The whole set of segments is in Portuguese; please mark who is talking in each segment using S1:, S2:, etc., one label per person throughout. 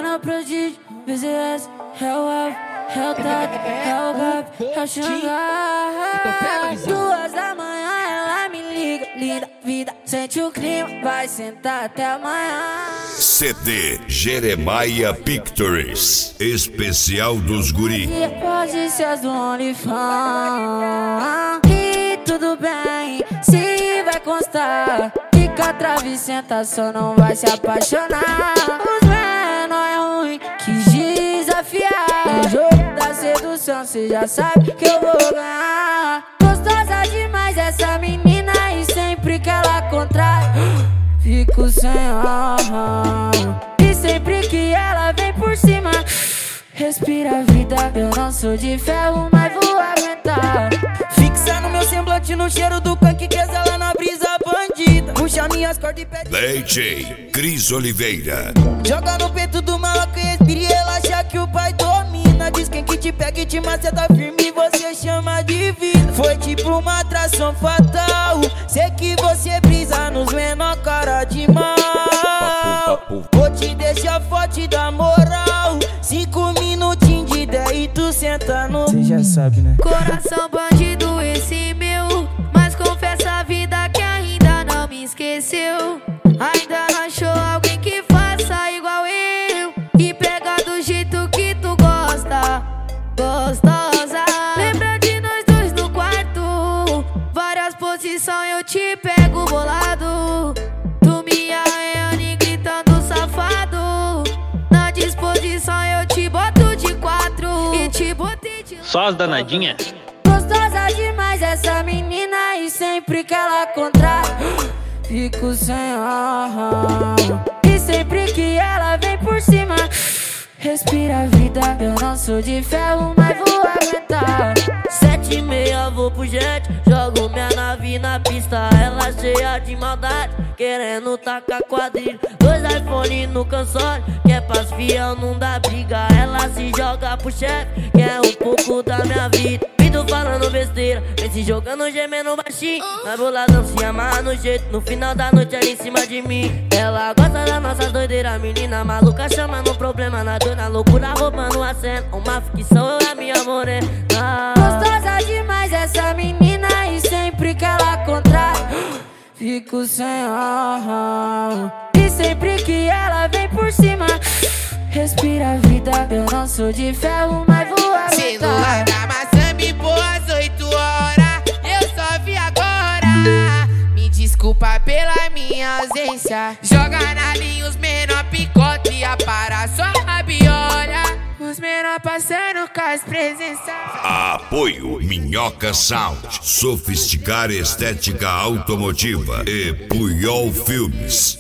S1: Menor prodígio, BZS, Hell, Hellcat, Hellgap, Xangai. 2 da manhã ela me liga, linda vida, sente o clima, vai sentar até amanhã.
S2: CD Jeremiah Pictures, especial dos guri.
S1: Pode ser as do OnlyFans. E tudo bem, se vai constar, fica travessenta, só não vai se apaixonar. Os menor é ruim, quis desafiar. O jogo da sedução, cê já sabe que eu vou ganhar. Gostosa demais essa menina, e sempre que ela contrai, fico sem ar. E sempre que ela vem por cima, respira a vida. Eu não sou de ferro, mas vou aguentar.
S3: Fixa no meu semblante, no cheiro do canque, que exala na brisa bandida. Puxa minhas cordas e pede
S2: DJ Cris Oliveira.
S3: Joga no peito do maluco e respira e relaxa que o pai domina. Diz quem que te pega e te maceta firme e você chama de vida. Foi tipo uma atração fatal, sei que você brisa nos menor cara de mal. Vou te deixar forte da moral, 5 minutinhos de ideia e tu senta no... Cê já sabe, né?
S1: Coração bandido esse meu, mas confessa a vida que ainda não me esqueceu. Ainda não achou alguém que faça igual eu e pega do jeito que tu gosta, gostosa. Lembra de nós dois no quarto, várias posições eu te pego bolado. Tu me arranhando e gritando safado. Na disposição eu te boto de 4 e te botei de...
S4: Só as danadinhas.
S1: Gostosa demais essa menina, e sempre que ela contrai, fico sem ar. E sempre que ela vem por cima, respira a vida. Eu não sou de ferro, mas vou aguentar.
S3: 7h30 vou pro jet, jogo minha nave na pista. Ela cheia de maldade, querendo tacar quadrilha. 2 iPhone no console, que é pras fiel, não dá briga. Ela se joga pro chefe, quer um pouco da minha vida. Vindo falando besteira, vem se jogando, gemendo baixinho. Na boladão se amarra no jeito, no final da noite ela em cima de mim. Ela gosta das nossas doideiras, menina maluca chamando problema. Na dor, na loucura, roubando a cena. Uma ficção, eu é minha morena.
S1: Gostosa demais essa menina, e sempre que ela contrai, fico sem ar. E sempre que ela vem por cima, respira a vida. Eu não sou de ferro, mas vou aguentar.
S5: Celular da maçã me pôs às 8 horas, eu só vi agora. Me desculpa pela minha ausência. Joga na linha os menor picote e apara só rabiola. Os menor passando com as presenças.
S2: Apoio Minhoca Sound, Sofisticar Estética Automotiva e Puyol Filmes.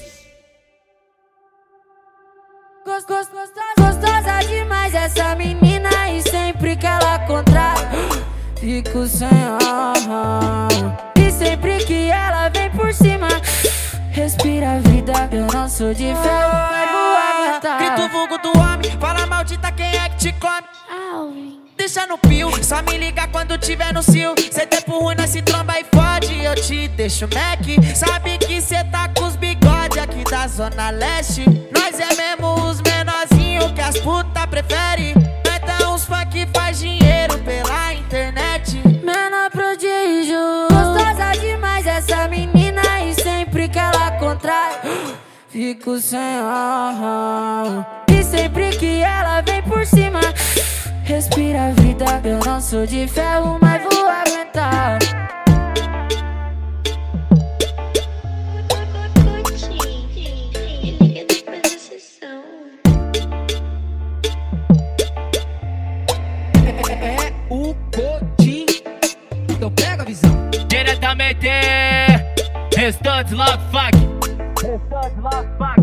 S1: Gostosa demais essa menina, e sempre que ela contrai, fico sem ar. E sempre que ela vem por cima, respira a vida. Eu não sou de ferro, mas vou aguentar.
S3: Grito o vulgo do homem, fala maldita quem é que te come. Deixa no pio, só me liga quando tiver no cio. Cê tempo ruim, nós se tromba e fode. Eu te deixo Mac, sabe que cê tá com os bigode aqui da Zona Leste. Nós é mesmo os menorzinhos que as puta prefere. Nós dá uns funk faz dinheiro pela internet.
S1: Menor prodígio, gostosa demais essa menina, e sempre que ela contrai, fico sem ar. E sempre que ela vem por cima, respira a vida. Eu não sou de ferro, mas vou aguentar.
S5: É o Godin, então pega a visão.
S4: Diretamente, Restante Love Fuck.